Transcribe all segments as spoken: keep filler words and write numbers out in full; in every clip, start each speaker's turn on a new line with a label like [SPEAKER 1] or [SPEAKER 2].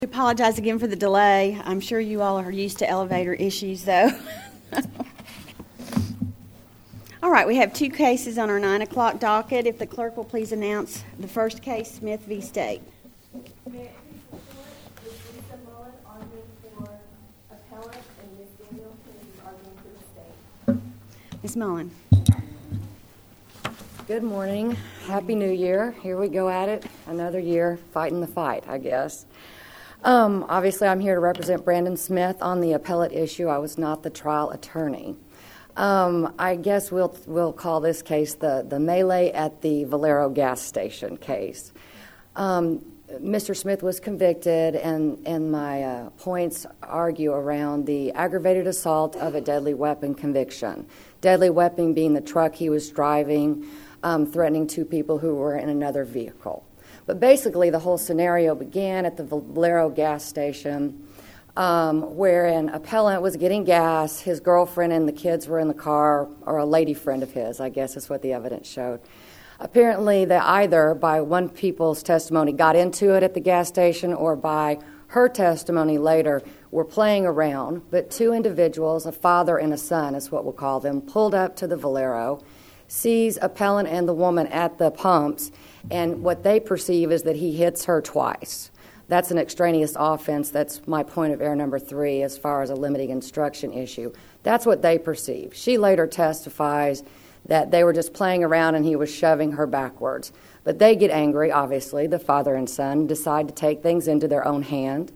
[SPEAKER 1] I apologize again for the delay. I'm sure you all are used to elevator issues, though. All right, we have two cases on our nine o'clock docket. If the clerk will please announce the first case, Smith v. State. Miz Mullen.
[SPEAKER 2] Good morning. Happy New Year. Here we go at it. Another year fighting the fight, I guess. Um, obviously, I'm here to represent Brandon Smith on the appellate issue. I was not the trial attorney. Um, I guess we'll we'll call this case the, the melee at the Valero gas station case. Um, Mister Smith was convicted, and, and my uh, points argue around the aggravated assault of a deadly weapon conviction. Deadly weapon being the truck he was driving, um, threatening two people who were in another vehicle. But basically, the whole scenario began at the Valero gas station, um, where an appellant was getting gas. His girlfriend and the kids were in the car, or a lady friend of his, I guess is what the evidence showed. Apparently, they either, by one people's testimony, got into it at the gas station, or by her testimony later, were playing around. But two individuals, a father and a son is what we'll call them, pulled up to the Valero, sees appellant and the woman at the pumps, and what they perceive is that he hits her twice. That's an extraneous offense. That's my point of error number three as far as a limiting instruction issue. That's what they perceive. She later testifies that they were just playing around and he was shoving her backwards. But they get angry, obviously, the father and son, decide to take things into their own hand.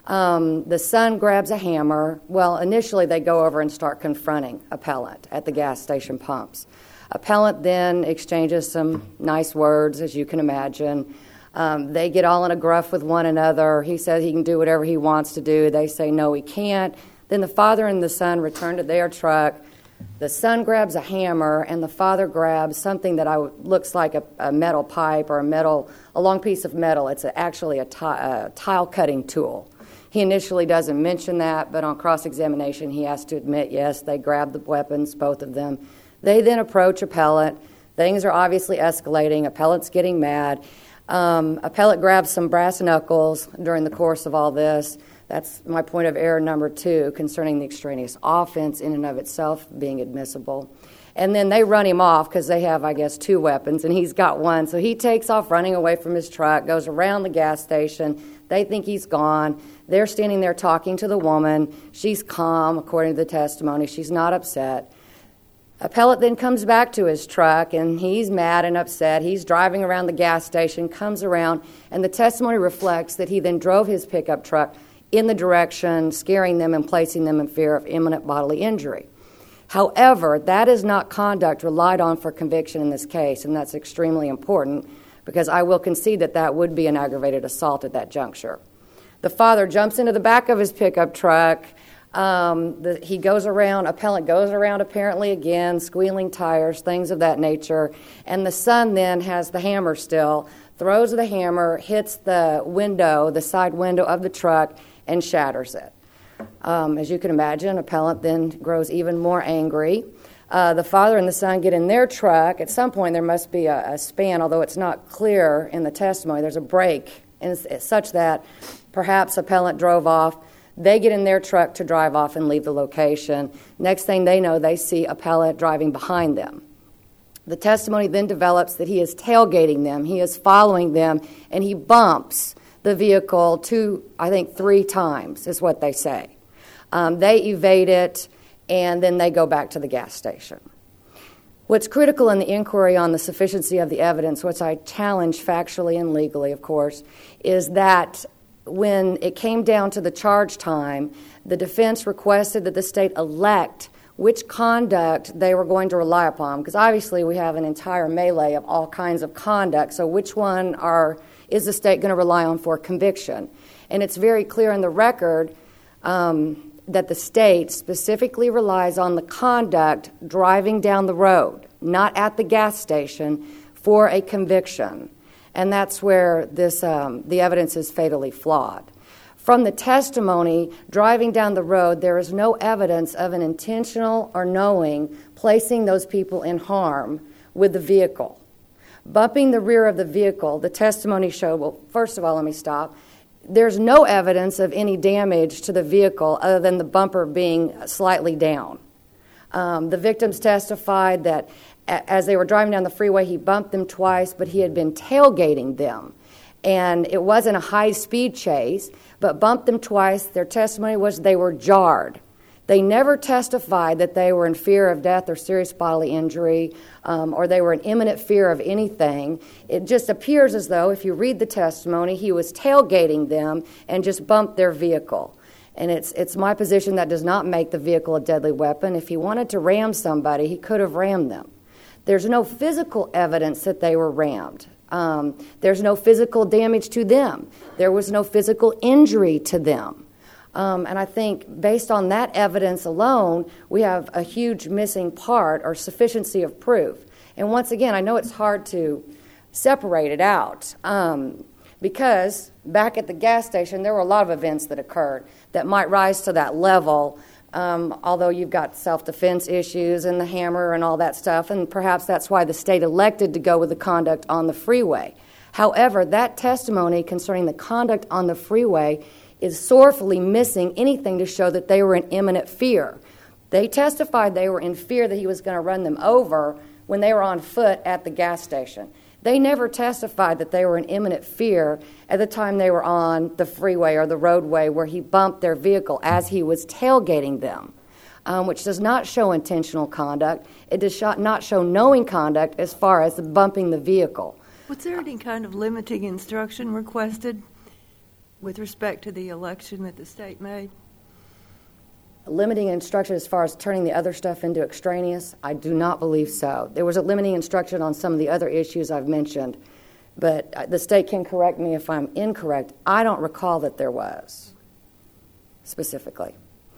[SPEAKER 2] Um, the son grabs a hammer. Well, initially they go over and start confronting appellant at the gas station pumps. Appellant then exchanges some nice words, as you can imagine. Um, they get all in a gruff with one another. He says he can do whatever he wants to do. They say, no, he can't. Then the father and the son return to their truck. The son grabs a hammer, and the father grabs something that I, looks like a, a metal pipe or a metal, a long piece of metal. It's a, actually a, ti- a tile-cutting tool. He initially doesn't mention that, but on cross-examination he has to admit, yes, they grabbed the weapons, both of them. They then approach appellant. Things are obviously escalating. Appellant's getting mad. Um, appellant grabs some brass knuckles during the course of all this. That's my point of error number two concerning the extraneous offense in and of itself being admissible. And then they run him off because they have, I guess, two weapons, and he's got one. So he takes off running away from his truck, goes around the gas station. They think he's gone. They're standing there talking to the woman. She's calm, according to the testimony. She's not upset. Appellant then comes back to his truck, and he's mad and upset. He's driving around the gas station, comes around, and the testimony reflects that he then drove his pickup truck in the direction, scaring them and placing them in fear of imminent bodily injury. However, that is not conduct relied on for conviction in this case, and that's extremely important because I will concede that that would be an aggravated assault at that juncture. The father jumps into the back of his pickup truck. Um, the, he goes around, appellant goes around apparently again, squealing tires, things of that nature. And the son then has the hammer still, throws the hammer, hits the window, the side window of the truck, and shatters it. Um, as you can imagine, appellant then grows even more angry. Uh, the father and the son get in their truck. At some point there must be a, a span, although it's not clear in the testimony. There's a break, and it's, it's such that perhaps appellant drove off. They get in their truck to drive off and leave the location. Next thing they know, they see appellant driving behind them. The testimony then develops that he is tailgating them. He is following them, and he bumps the vehicle two, I think, three times is what they say. Um, they evade it, and then they go back to the gas station. What's critical in the inquiry on the sufficiency of the evidence, which I challenge factually and legally, of course, is that when it came down to the charge time, the defense requested that the state elect which conduct they were going to rely upon, because obviously we have an entire melee of all kinds of conduct, so which one are is the state going to rely on for conviction? And it's very clear in the record um, that the state specifically relies on the conduct driving down the road, not at the gas station, for a conviction. And that's where this um, the evidence is fatally flawed. From the testimony, driving down the road, there is no evidence of an intentional or knowing placing those people in harm with the vehicle. Bumping the rear of the vehicle, the testimony showed, well, first of all, let me stop. there's no evidence of any damage to the vehicle other than the bumper being slightly down. Um, the victims testified that a- as they were driving down the freeway, he bumped them twice, but he had been tailgating them. And it wasn't a high-speed chase, but bumped them twice. Their testimony was they were jarred. They never testified that they were in fear of death or serious bodily injury, um, or they were in imminent fear of anything. It just appears as though, if you read the testimony, he was tailgating them and just bumped their vehicle. And it's it's my position that does not make the vehicle a deadly weapon. If he wanted to ram somebody, he could have rammed them. There's no physical evidence that they were rammed. Um, there's no physical damage to them. There was no physical injury to them. Um, and I think based on that evidence alone, we have a huge missing part or sufficiency of proof. And once again, I know it's hard to separate it out um, because back at the gas station, there were a lot of events that occurred that might rise to that level, um, although you've got self-defense issues and the hammer and all that stuff, and perhaps that's why the state elected to go with the conduct on the freeway. However, that testimony concerning the conduct on the freeway is sorrowfully missing anything to show that they were in imminent fear. They testified they were in fear that he was going to run them over when they were on foot at the gas station. They never testified that they were in imminent fear at the time they were on the freeway or the roadway where he bumped their vehicle as he was tailgating them, um, which does not show intentional conduct. It does not show knowing conduct as far as bumping the vehicle.
[SPEAKER 3] Was there any kind of limiting instruction requested with respect to the election that the state made?
[SPEAKER 2] Limiting instruction as far as turning the other stuff into extraneous? I do not believe so. There was a limiting instruction on some of the other issues I've mentioned, but the state can correct me if I'm incorrect. I don't recall that there was, specifically.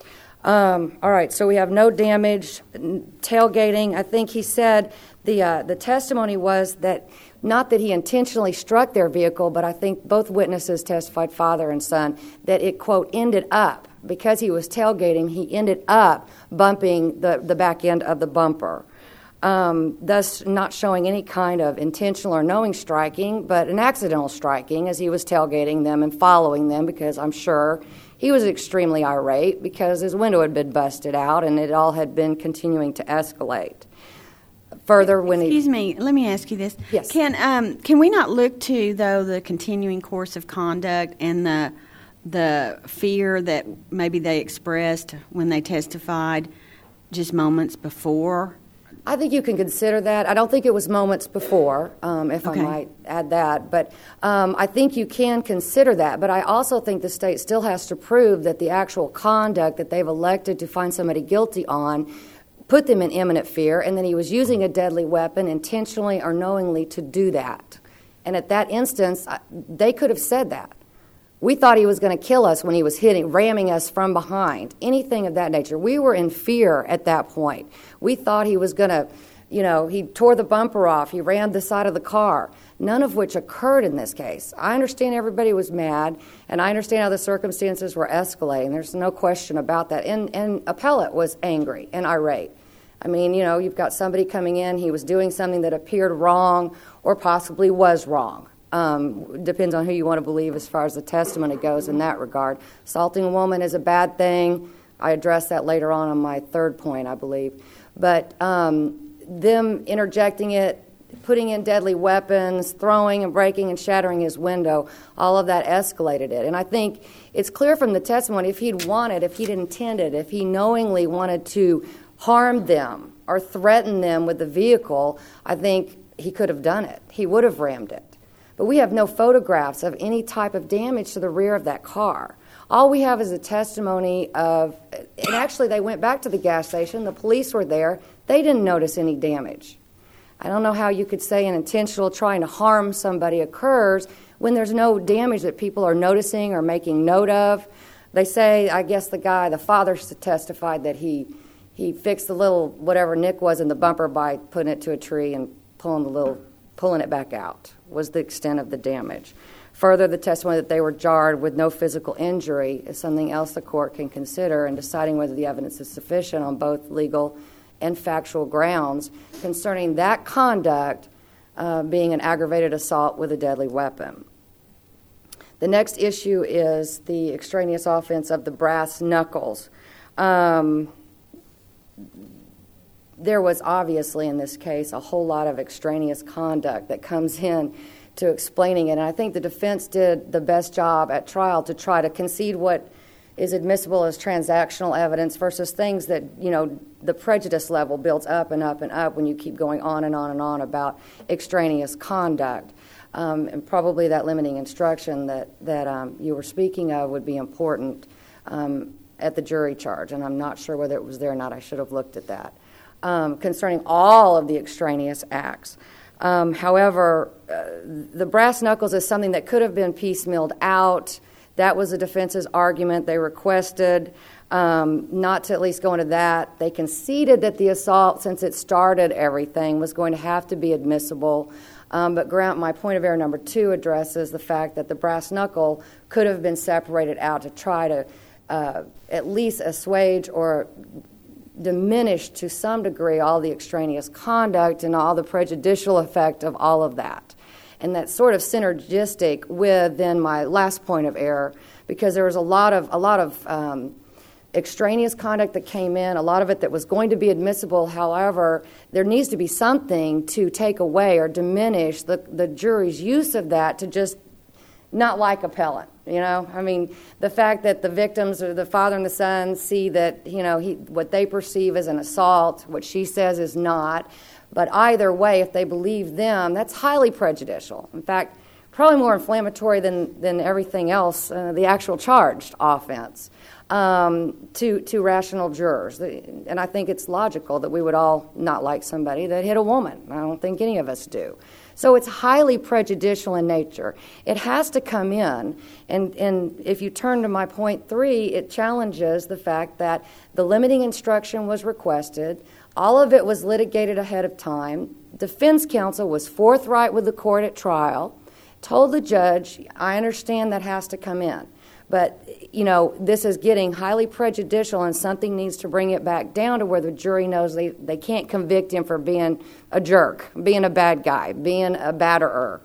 [SPEAKER 2] Um, all right, so we have no damage, tailgating. I think he said the uh, the testimony was that not that he intentionally struck their vehicle, but I think both witnesses testified, father and son, that it, quote, ended up, because he was tailgating, he ended up bumping the, the back end of the bumper, um, thus not showing any kind of intentional or knowing striking, but an accidental striking as he was tailgating them and following them, because I'm sure he was extremely irate because his window had been busted out and it all had been continuing to escalate. Further, when
[SPEAKER 1] Excuse
[SPEAKER 2] he,
[SPEAKER 1] me, let me ask you this.
[SPEAKER 2] Yes.
[SPEAKER 1] Can um, can we not look to, though, the continuing course of conduct and the the fear that maybe they expressed when they testified just moments before?
[SPEAKER 2] I think you can consider that. I don't think it was moments before, um, if
[SPEAKER 1] Okay.
[SPEAKER 2] I might add that. But um, I think you can consider that. But I also think the state still has to prove that the actual conduct that they've elected to find somebody guilty on put them in imminent fear, and then he was using a deadly weapon intentionally or knowingly to do that. And at that instance, they could have said that. We thought he was going to kill us when he was hitting, ramming us from behind, anything of that nature. We were in fear at that point. We thought he was going to, you know, he tore the bumper off, he rammed the side of the car, none of which occurred in this case. I understand everybody was mad, and I understand how the circumstances were escalating. There's no question about that. And, and appellate was angry and irate. I mean, you know, you've got somebody coming in, he was doing something that appeared wrong or possibly was wrong. Um, depends on who you want to believe as far as the testimony goes in that regard. Assaulting a woman is a bad thing. I addressed that later on on my third point, I believe. But um, them interjecting it, putting in deadly weapons, throwing and breaking and shattering his window, all of that escalated it. And I think it's clear from the testimony, if he'd wanted, if he'd intended, if he knowingly wanted to harm them or threaten them with the vehicle, I think he could have done it. He would have rammed it. But we have no photographs of any type of damage to the rear of that car. All we have is a testimony of, and actually they went back to the gas station, the police were there, they didn't notice any damage. I don't know how you could say an intentional trying to harm somebody occurs when there's no damage that people are noticing or making note of. They say, I guess the guy, the father testified that he he fixed the little whatever nick was in the bumper by putting it to a tree and pulling the little pulling it back out was the extent of the damage. Further, the testimony that they were jarred with no physical injury is something else the court can consider in deciding whether the evidence is sufficient on both legal and factual grounds concerning that conduct uh, being an aggravated assault with a deadly weapon. The next issue is the extraneous offense of the brass knuckles. Um, there was obviously in this case a whole lot of extraneous conduct that comes in to explaining it, and I think the defense did the best job at trial to try to concede what is admissible as transactional evidence versus things that, you know, the prejudice level builds up and up and up when you keep going on and on and on about extraneous conduct. Um, and probably that limiting instruction that, that um, you were speaking of would be important um, at the jury charge, and I'm not sure whether it was there or not. I should have looked at that. Um, concerning all of the extraneous acts. Um, however, uh, the brass knuckles is something that could have been piecemealed out. That was the defense's argument. They requested um, not to at least go into that. They conceded that the assault, since it started everything, was going to have to be admissible. Um, but Grant, my point of error number two addresses the fact that the brass knuckle could have been separated out to try to uh, at least assuage or diminish to some degree all the extraneous conduct and all the prejudicial effect of all of that. And that's sort of synergistic with then my last point of error, because there was a lot of a lot of um, extraneous conduct that came in, a lot of it that was going to be admissible. However, there needs to be something to take away or diminish the, the jury's use of that to just not like appellant. You know, I mean, the fact that the victims or the father and the son see that, you know, he, what they perceive as an assault, what she says is not. But either way, if they believe them, that's highly prejudicial. In fact, probably more inflammatory than, than everything else, uh, the actual charged offense, um, to, to rational jurors. And I think it's logical that we would all not like somebody that hit a woman. I don't think any of us do. So it's highly prejudicial in nature. It has to come in, and, and if you turn to my point three, it challenges the fact that the limiting instruction was requested, all of it was litigated ahead of time, defense counsel was forthright with the court at trial, told the judge, I understand that has to come in. But, you know, this is getting highly prejudicial, and something needs to bring it back down to where the jury knows they, they can't convict him for being a jerk, being a bad guy, being a batterer.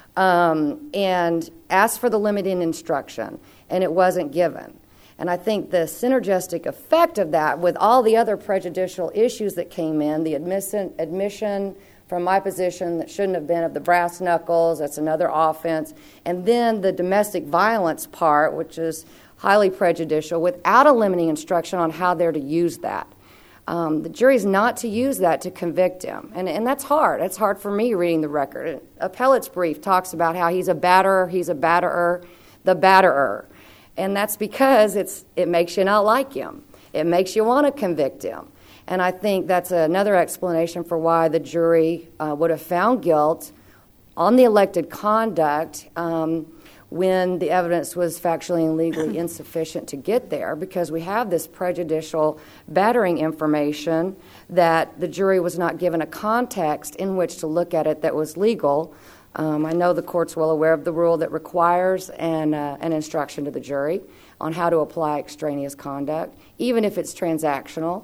[SPEAKER 2] Um, and asked for the limiting instruction, and it wasn't given. And I think the synergistic effect of that with all the other prejudicial issues that came in, the admission, admission from my position that shouldn't have been of the brass knuckles, that's another offense, and then the domestic violence part, which is highly prejudicial, without a limiting instruction on how they're to use that. Um, the jury's not to use that to convict him, and, and that's hard. That's hard for me reading the record. Appellate's brief talks about how he's a batterer, he's a batterer, the batterer, and that's because it's it makes you not like him. It makes you want to convict him. And I think that's another explanation for why the jury uh, would have found guilt on the elected conduct um, when the evidence was factually and legally insufficient to get there, because we have this prejudicial battering information that the jury was not given a context in which to look at it that was legal. Um, I know the court's well aware of the rule that requires an, uh, an instruction to the jury on how to apply extraneous conduct, even if it's transactional.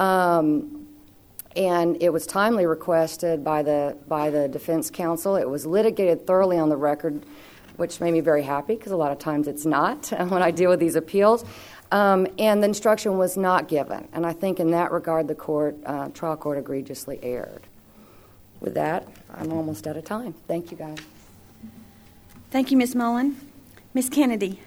[SPEAKER 2] Um, and it was timely requested by the by the defense counsel. It was litigated thoroughly on the record, which made me very happy, because a lot of times it's not when I deal with these appeals. Um, and the instruction was not given. And I think in that regard, the court, uh, trial court egregiously erred. With that, I'm almost out of time. Thank you, guys.
[SPEAKER 1] Thank you, Miz Mullen. Miz Kennedy.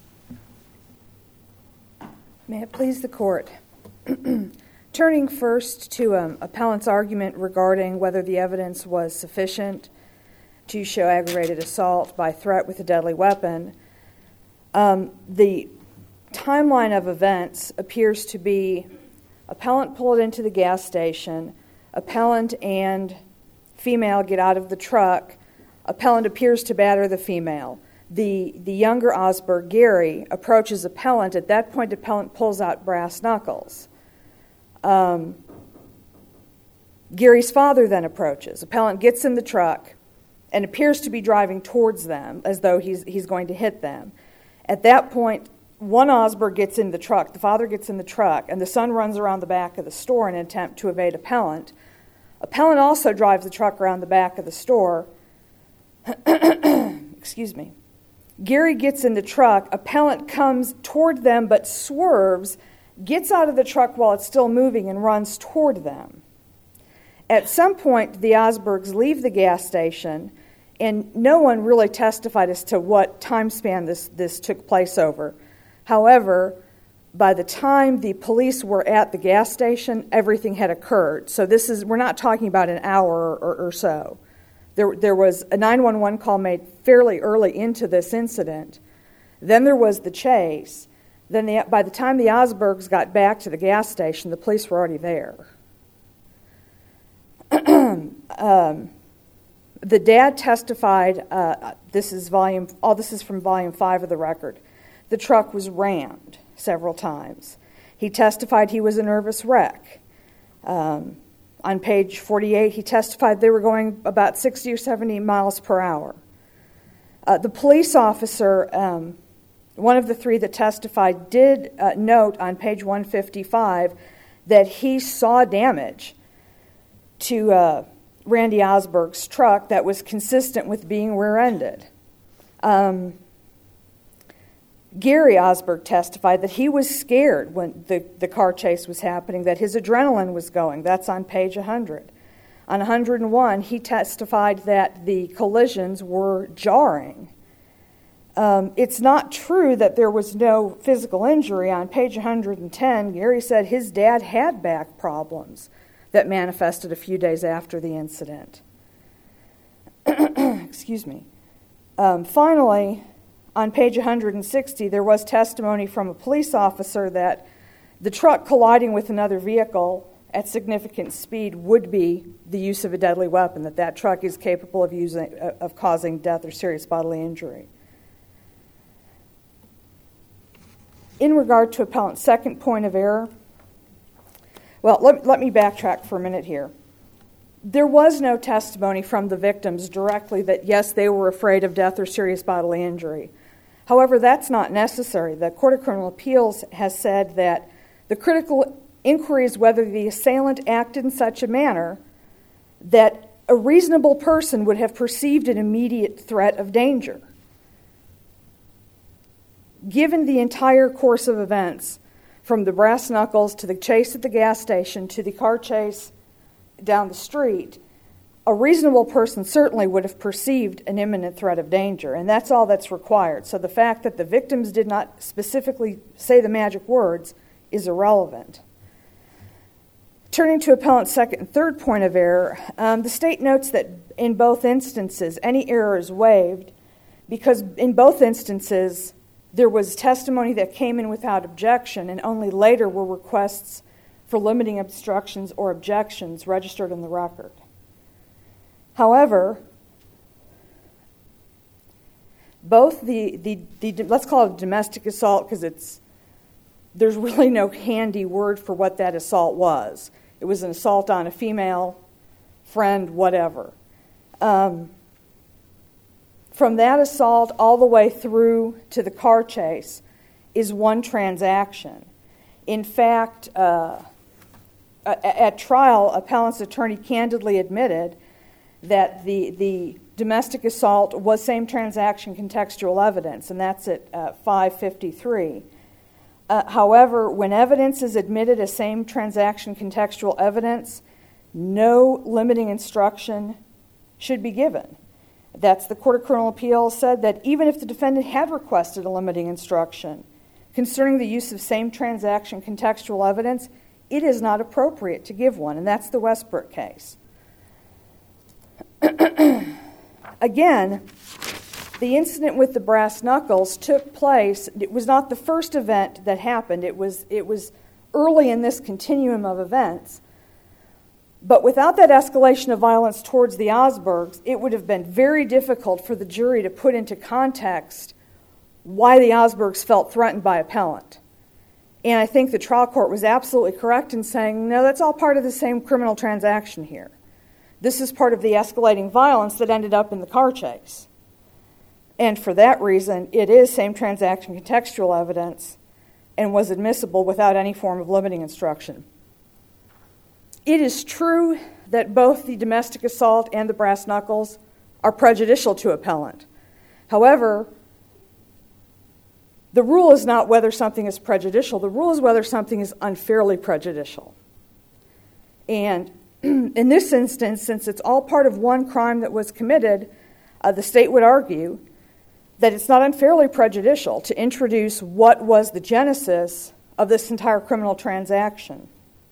[SPEAKER 4] May it please the court. Turning first to um, appellant's argument regarding whether the evidence was sufficient to show aggravated assault by threat with a deadly weapon, um, the timeline of events appears to be appellant pulled into the gas station, appellant and female get out of the truck, appellant appears to batter the female. The, the younger Osberg, Gary, approaches appellant. At that point, appellant pulls out brass knuckles. Um, Gary's father then approaches. Appellant gets in the truck and appears to be driving towards them as though he's he's going to hit them. At that point, one Osberg gets in the truck, the father gets in the truck, and the son runs around the back of the store in an attempt to evade appellant. Appellant also drives the truck around the back of the store, excuse me, Gary gets in the truck. Appellant comes toward them but swerves, gets out of the truck while it's still moving, and runs toward them. At some point, the Osbergs leave the gas station, and no one really testified as to what time span this, this took place over. However, by the time the police were at the gas station, everything had occurred. So this is, we're not talking about an hour or, or so. There, there was a nine one one call made fairly early into this incident. Then there was the chase. Then the, by the time the Osbergs got back to the gas station, the police were already there. um, the dad testified, uh, this is volume, all this is from volume five of the record. The truck was rammed several times. He testified he was a nervous wreck. Um, on page forty-eight, he testified they were going about sixty or seventy miles per hour. Uh, the police officer, um, one of the three that testified, did uh, note on page one fifty-five that he saw damage to uh, Randy Osberg's truck that was consistent with being rear-ended. Um, Gary Osberg testified that he was scared when the, the car chase was happening, that his adrenaline was going. That's on page one hundred. On one hundred one, he testified that the collisions were jarring. Um, it's not true that there was no physical injury. On page one hundred ten, Gary said his dad had back problems that manifested a few days after the incident. Excuse me. Um, finally, on page one hundred sixty, there was testimony from a police officer that the truck colliding with another vehicle at significant speed would be the use of a deadly weapon, that that truck is capable of using, of causing death or serious bodily injury. In regard to appellant's second point of error, well, let, let me backtrack for a minute here. There was no testimony from the victims directly that, yes, they were afraid of death or serious bodily injury. However, that's not necessary. The Court of Criminal Appeals has said that the critical inquiry is whether the assailant acted in such a manner that a reasonable person would have perceived an immediate threat of danger. Given the entire course of events, from the brass knuckles to the chase at the gas station to the car chase down the street, a reasonable person certainly would have perceived an imminent threat of danger, and that's all that's required. So the fact that the victims did not specifically say the magic words is irrelevant. Turning to appellant's second and third point of error, um, the state notes that in both instances, any error is waived because in both instances, there was testimony that came in without objection, and only later were requests for limiting obstructions or objections registered in the record. However, both the, the, the let's call it domestic assault because it's there's really no handy word for what that assault was. It was an assault on a female friend, whatever. Um, from that assault all the way through to the car chase is one transaction. In fact, uh, at trial, appellant's attorney candidly admitted that the the domestic assault was same transaction contextual evidence, and that's at uh, five fifty-three. Uh, however, when evidence is admitted as same transaction contextual evidence, no limiting instruction should be given. That's the Court of Criminal Appeals said that even if the defendant had requested a limiting instruction concerning the use of same transaction contextual evidence, it is not appropriate to give one, and that's the Westbrook case. Again, the incident with the brass knuckles took place. It was not the first event that happened. It was it was early in this continuum of events. But without that escalation of violence towards the Osbergs, it would have been very difficult for the jury to put into context why the Osbergs felt threatened by appellant. And I think the trial court was absolutely correct in saying, no, that's all part of the same criminal transaction here. This is part of the escalating violence that ended up in the car chase. And for that reason, it is same transaction contextual evidence and was admissible without any form of limiting instruction. It is true that both the domestic assault and the brass knuckles are prejudicial to appellant. However, the rule is not whether something is prejudicial. The rule is whether something is unfairly prejudicial. And in this instance, since it's all part of one crime that was committed, uh, the state would argue that it's not unfairly prejudicial to introduce what was the genesis of this entire criminal transaction.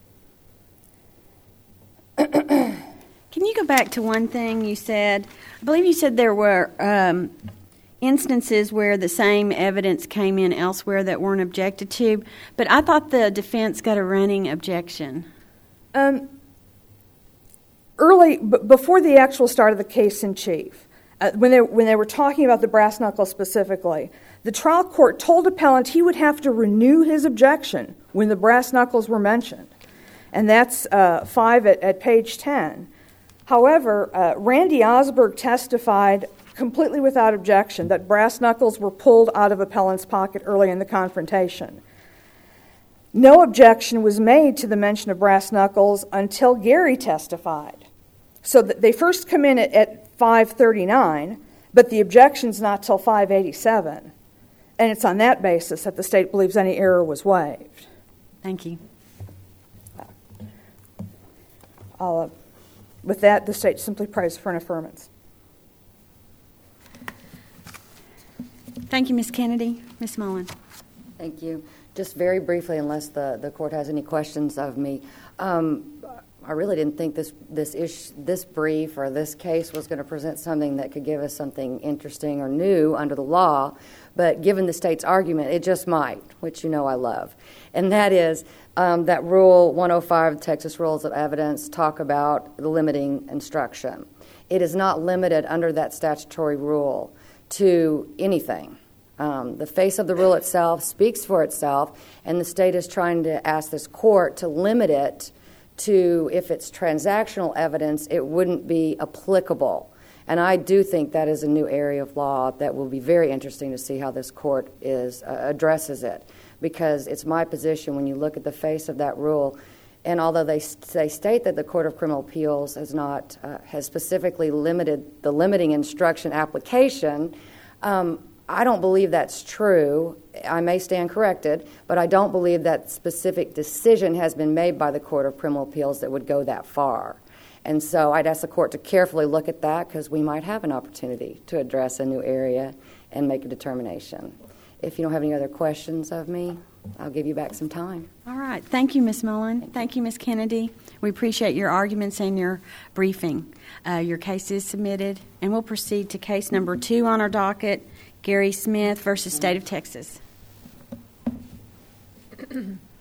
[SPEAKER 1] Can you go back to one thing you said? I believe you said there were um, instances where the same evidence came in elsewhere that weren't objected to, but I thought the defense got a running objection.
[SPEAKER 4] Um, early, b- before the actual start of the case in chief, uh, when they when they were talking about the brass knuckles specifically, the trial court told appellant he would have to renew his objection when the brass knuckles were mentioned, and that's uh, five at, at page ten. However, uh, Randy Osberg testified completely without objection that brass knuckles were pulled out of appellant's pocket early in the confrontation. No objection was made to the mention of brass knuckles until Gary testified. So that they first come in at, at five thirty-nine, but the objection's not till five eighty-seven. And it's on that basis that the state believes any error was waived.
[SPEAKER 1] Thank you.
[SPEAKER 4] I'll, uh, with that, the state simply prays for an affirmance.
[SPEAKER 1] Thank you, Miz Kennedy. Miz Mullen.
[SPEAKER 2] Thank you. Just very briefly, unless the, the court has any questions of me, um, I really didn't think this this ish, this brief or this case was going to present something that could give us something interesting or new under the law, but given the state's argument, it just might, which you know I love. And that is um, that Rule one oh five, Texas Rules of Evidence, talk about the limiting instruction. It is not limited under that statutory rule to anything. Um, the face of the rule itself speaks for itself, and the state is trying to ask this court to limit it to, if it's transactional evidence, it wouldn't be applicable. And I do think that is a new area of law that will be very interesting to see how this court is uh, addresses it, because it's my position when you look at the face of that rule, and although they, they state that the Court of Criminal Appeals has not uh, has specifically limited the limiting instruction application, um, I don't believe that's true. I may stand corrected, but I don't believe that specific decision has been made by the Court of Criminal Appeals that would go that far. And so I'd ask the court to carefully look at that, because we might have an opportunity to address a new area and make a determination. If you don't have any other questions of me, I'll give you back some time.
[SPEAKER 1] All right. Thank you, Miz Mullen. Thank you, Thank you Miz Kennedy. We appreciate your arguments and your briefing. Uh, your case is submitted, and we'll proceed to case number two on our docket, Gary Smith versus State of Texas.